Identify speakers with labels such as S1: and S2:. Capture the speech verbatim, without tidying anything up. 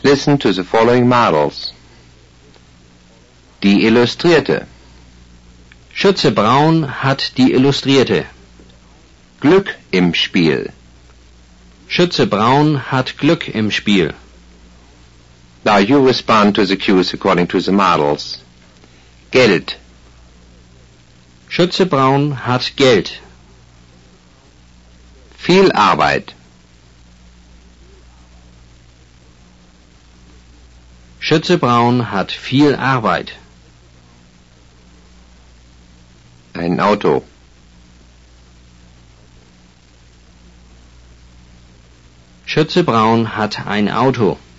S1: Listen to the following models. Die Illustrierte.
S2: Schütze Braun hat die Illustrierte.
S1: Glück im Spiel.
S2: Schütze Braun hat Glück im Spiel.
S1: Now you respond to the cues according to the models. Geld.
S2: Schütze Braun hat Geld.
S1: Viel Arbeit.
S2: Schütze Braun hat viel Arbeit.
S1: Ein Auto.
S2: Schütze Braun hat ein Auto.